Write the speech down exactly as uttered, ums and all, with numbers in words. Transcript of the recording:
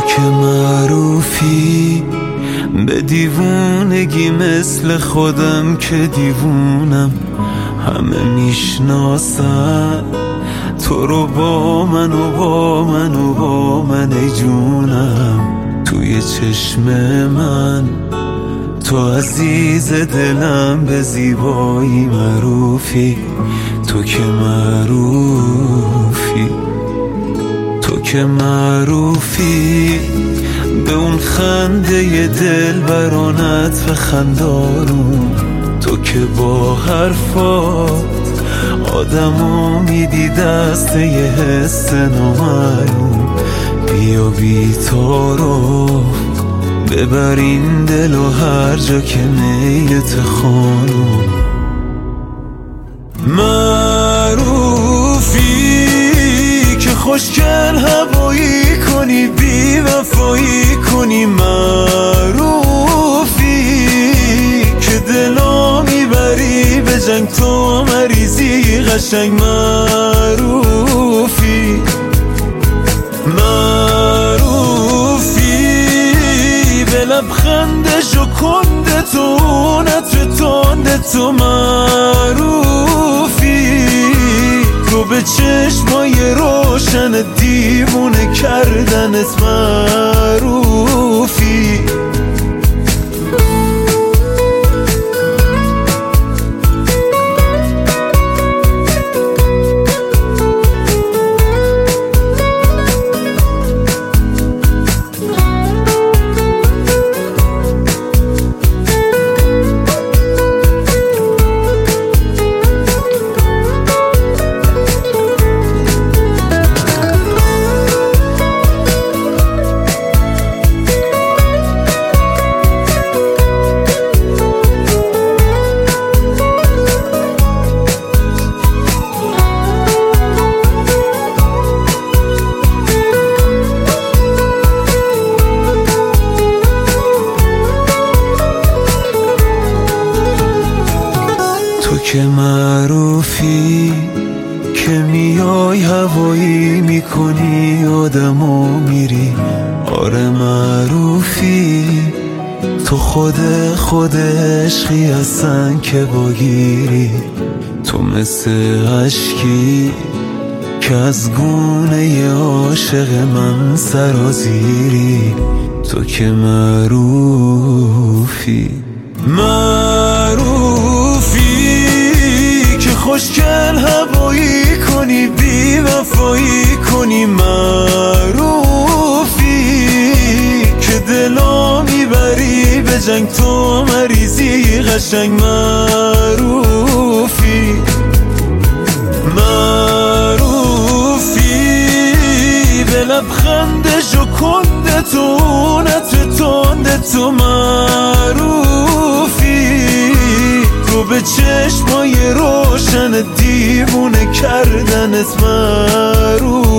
که معروفی به دیوونگی مثل خودم که دیوونم، همه میشناسن تو رو با من و با من و با من ای جونم. توی چشم من تو عزیز دلم، به زیبایی معروفی، تو که معروفی، تو که معروفی به اون خنده دل برانت و خندارون، تو که با حرفات آدمو میدی دست یه حس نامعلوم. بیا بی تعارف ببر این دل و هر جا که میلت خانم. معروفی که خوشگل هوایی کنی، بی وفایی کنی، معروفی که دلا میبری به جنگ، تو مریضی قشنگ، معروفی معروفی به لبخند شکنده تو نطر تنده تو، معروفی تو به چشمای روشن دیوونه کردنت، معروفی تو که معروفی که میای هوایی میکنی آدمو میری، آره معروفی تو خود خود عشقی هستن که باگیری، تو مثل عشقی که از گونه عاشق من سرازیری، تو که معروفی معروفی که خوشگل هوایی کنی، بی وفایی کنی، معروفی که دلا میبری به جنگ، تو مریضی قشنگ، معروفی معروفی به لبخند شکنده تو نطر تنده تو، معروفی تو به چشمای روشن دیوونه کردنت، معروف